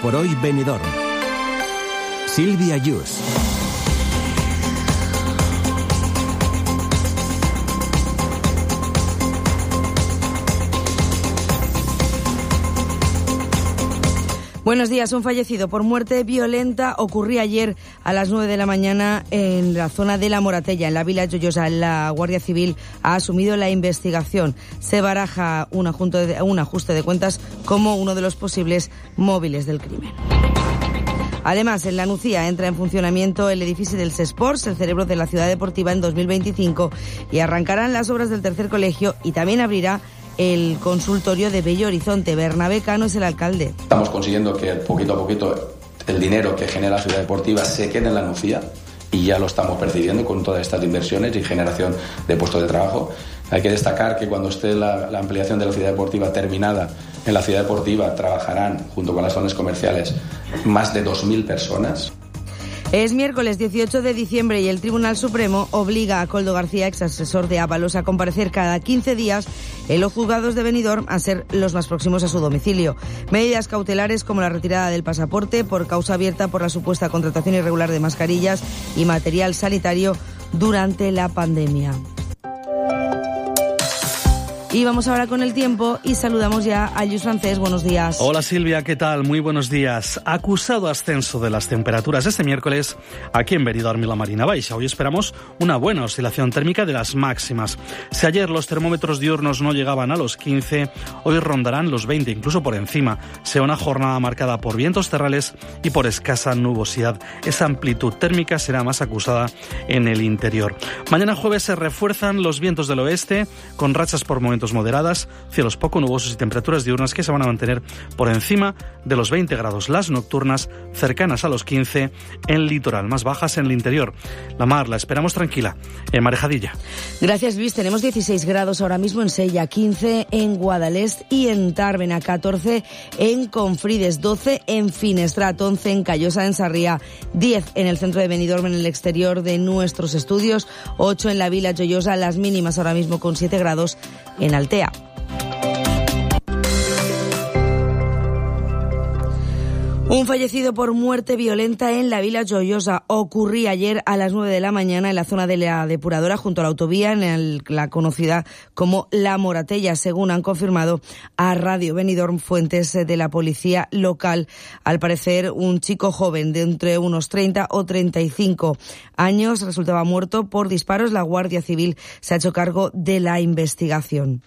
por hoy Benidorm. Silvia Yus. Buenos días. Un fallecido por muerte violenta ocurría ayer a las 9 de la mañana en la zona de La Moratella, en la Vila Joiosa. La Guardia Civil ha asumido la investigación. Se baraja un ajuste de cuentas como uno de los posibles móviles del crimen. Además, en la Nucía entra en funcionamiento el edificio del SESports, el cerebro de la ciudad deportiva, en 2025, y arrancarán las obras del tercer colegio y también abrirá el consultorio de Bello Horizonte. Bernabé Cano es el alcalde. Estamos consiguiendo que poquito a poquito el dinero que genera la ciudad deportiva se quede en la Nucía, y ya lo estamos percibiendo con todas estas inversiones y generación de puestos de trabajo. Hay que destacar que cuando esté la ampliación de la ciudad deportiva terminada, en la ciudad deportiva trabajarán, junto con las zonas comerciales, más de 2.000 personas. Es miércoles 18 de diciembre y el Tribunal Supremo obliga a Koldo García, ex asesor de Ábalos, a comparecer cada 15 días en los juzgados de Benidorm, a ser los más próximos a su domicilio. Medidas cautelares como la retirada del pasaporte por causa abierta por la supuesta contratación irregular de mascarillas y material sanitario durante la pandemia. Y vamos ahora con el tiempo y saludamos ya a Lluís Francés. Buenos días. Hola Silvia, ¿qué tal? Muy buenos días. Acusado ascenso de las temperaturas este miércoles aquí en Benidorm y la Marina Baixa. Hoy esperamos una buena oscilación térmica de las máximas. Si ayer los termómetros diurnos no llegaban a los 15, hoy rondarán los 20, incluso por encima. Será una jornada marcada por vientos terrales y por escasa nubosidad. Esa amplitud térmica será más acusada en el interior. Mañana jueves se refuerzan los vientos del oeste con rachas por momentos moderadas, cielos poco nubosos y temperaturas diurnas que se van a mantener por encima de los 20 grados. Las nocturnas cercanas a los 15 en el litoral, más bajas en el interior. La mar la esperamos tranquila en Marejadilla. Gracias, Luis. Tenemos 16 grados ahora mismo en Sella, 15 en Guadalest y en Tàrbena, 14 en Confrides, 12 en Finestrat, 11 en Callosa, en Sarrià, 10 en el centro de Benidorm, en el exterior de nuestros estudios, 8 en la Vila Joiosa, las mínimas ahora mismo con 7 grados en Altea. Un fallecido por muerte violenta en la Vila Joiosa ocurría ayer a las 9 de la mañana en la zona de la depuradora junto a la autovía, en la conocida como La Moratella, según han confirmado a Radio Benidorm fuentes de la policía local. Al parecer, un chico joven de entre unos 30 o 35 años resultaba muerto por disparos. La Guardia Civil se ha hecho cargo de la investigación.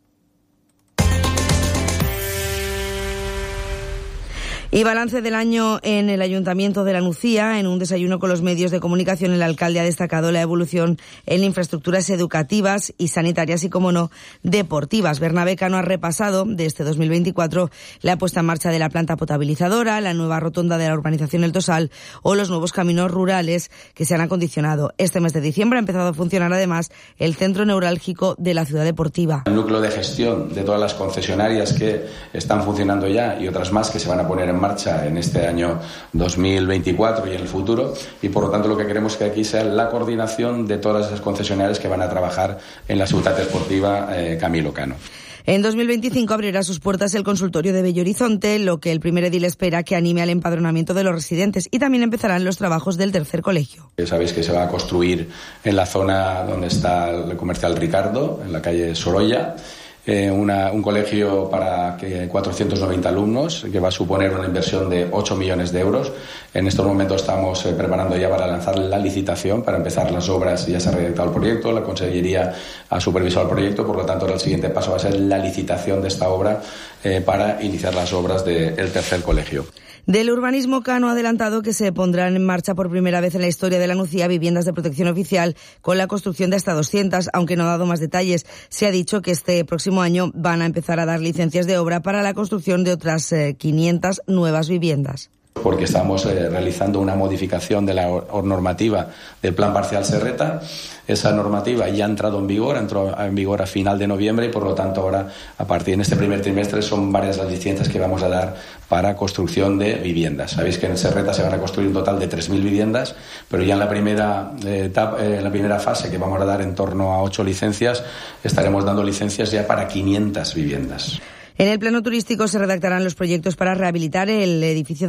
Y balance del año en el Ayuntamiento de la Nucía. En un desayuno con los medios de comunicación, el alcalde ha destacado la evolución en infraestructuras educativas y sanitarias y, como no, deportivas. Bernabé Cano ha repasado de este 2024 la puesta en marcha de la planta potabilizadora, la nueva rotonda de la urbanización El Tosal o los nuevos caminos rurales que se han acondicionado. Este mes de diciembre ha empezado a funcionar además el centro neurálgico de la ciudad deportiva. El núcleo de gestión de todas las concesionarias que están funcionando ya y otras más que se van a poner en marcha en este año 2024 y en el futuro, y por lo tanto lo que queremos que aquí sea la coordinación de todas esas concesionarias que van a trabajar en la ciudad deportiva Camilo Cano. En 2025 abrirá sus puertas el consultorio de Bello Horizonte, lo que el primer edil espera que anime al empadronamiento de los residentes, y también empezarán los trabajos del tercer colegio. Sabéis que se va a construir en la zona donde está el comercial Ricardo, en la calle Sorolla, un colegio para 490 alumnos, que va a suponer una inversión de 8 millones de euros. En estos momentos estamos preparando ya para lanzar la licitación, para empezar las obras. Ya se ha redactado el proyecto, la Consellería ha supervisado el proyecto, por lo tanto ahora el siguiente paso va a ser la licitación de esta obra para iniciar las obras del tercer colegio. Del urbanismo, Cano ha adelantado que se pondrán en marcha por primera vez en la historia de la Nucía viviendas de protección oficial con la construcción de hasta 200, aunque no ha dado más detalles. Se ha dicho que este próximo año van a empezar a dar licencias de obra para la construcción de otras 500 nuevas viviendas. Porque estamos realizando una modificación de la normativa del Plan Parcial Serreta. Esa normativa ya ha entrado en vigor, entró en vigor a final de noviembre, y por lo tanto ahora, a partir de este primer trimestre, son varias las licencias que vamos a dar para construcción de viviendas. Sabéis que en Serreta se van a construir un total de 3.000 viviendas, pero ya en la primera etapa, en la primera fase, que vamos a dar en torno a 8 licencias, estaremos dando licencias ya para 500 viviendas. En el plano turístico se redactarán los proyectos para rehabilitar el edificio